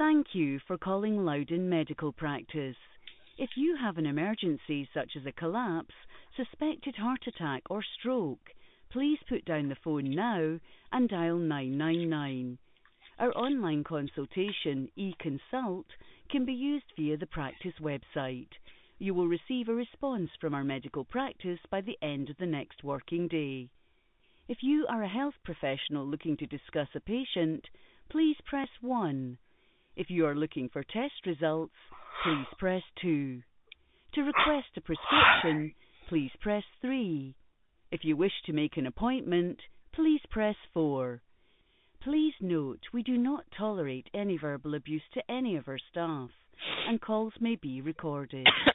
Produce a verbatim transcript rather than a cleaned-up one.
Thank you for calling Loudon Medical Practice. If you have an emergency such as a collapse, suspected heart attack or stroke, please put down the phone now and dial nine nine nine. Our online consultation, eConsult, can be used via the practice website. You will receive a response from our medical practice by the end of the next working day. If you are a health professional looking to discuss a patient, please press one. If you are looking for test results, please press two. To request a prescription, please press three. If you wish to make an appointment, please press four. Please note we do not tolerate any verbal abuse to any of our staff, and calls may be recorded.